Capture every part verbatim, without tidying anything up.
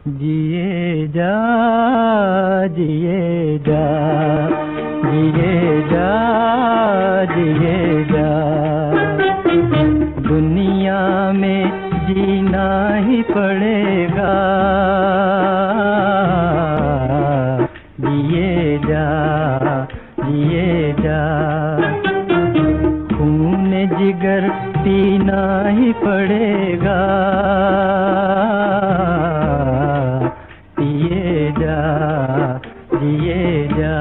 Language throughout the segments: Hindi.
जिए जा जिए जा जिए जा जिए जा, दुनिया में जीना ही पड़ेगा। जिए जा जिए जा, खून जिगर पीना ही पड़ेगा। जिए जा जिए जा,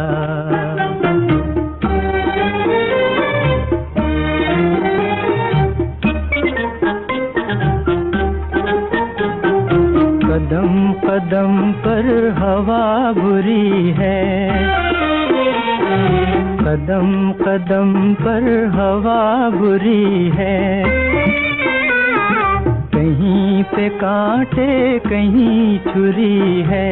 कदम कदम पर हवा बुरी है, कदम कदम पर हवा बुरी है। कहीं पे कांटे कहीं छुरी है,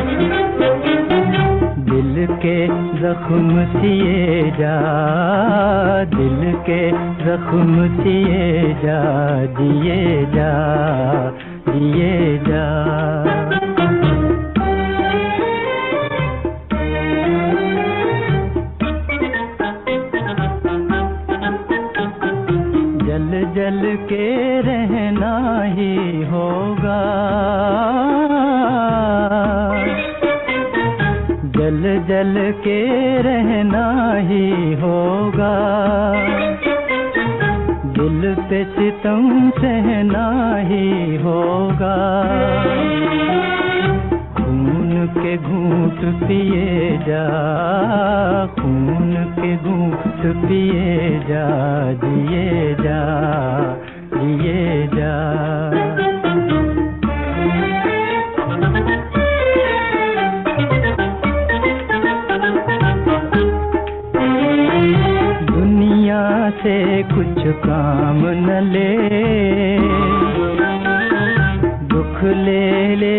दिल के जख्म सिए जा, दिल के जख्म सिए जा। जिए जा जिए जा, जल जल के रहना ही होगा, जल जल के रहना ही होगा। दिल पे सितम सहना ही होगा, खून के घूंट पिए जा, खून के घूंट पिए जा। जिए जा जिए जा, दुनिया से कुछ काम न ले, दुख ले ले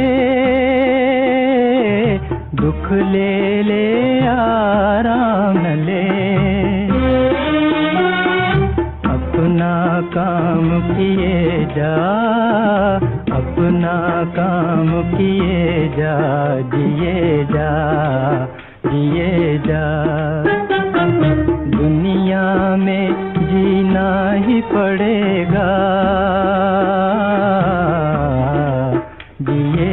दुख ले ले आराम न ले। अपना काम किए जा, अपना काम किए जा। जिए जा जिए जा, दुनिया में जीना ही पड़ेगा। जिए